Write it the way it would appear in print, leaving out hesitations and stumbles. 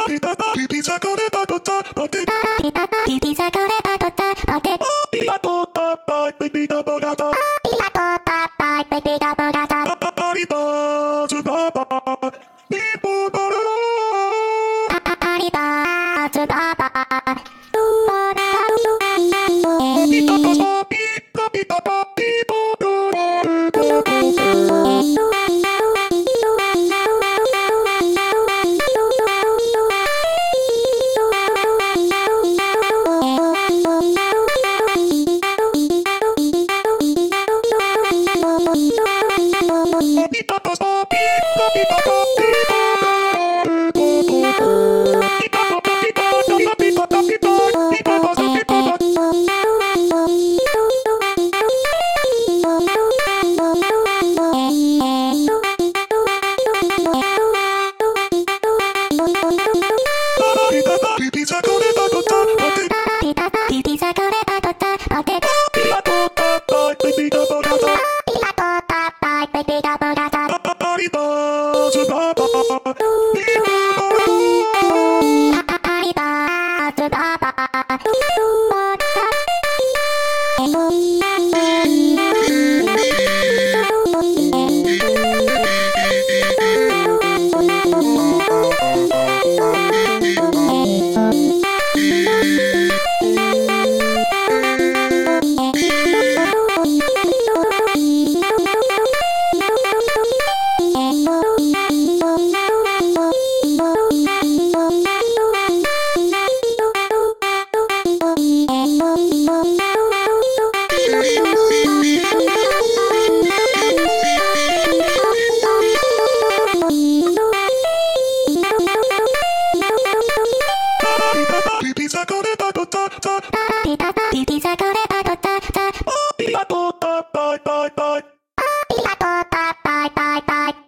Pizza con el patata, Pizza con el patata, y la torta, pepita bogata, la torta, pepita bogata, arriba, su papa, tipo dorado. arriba, tu papa, Pizza con el patata, pizza con el patata, y la torta, pepita bogata, la torta, pepita bogata, arriba, su papa, tipo dorado. arriba, tu papa, Pizza con el patata, pizza con el patata, y la torta, la torta,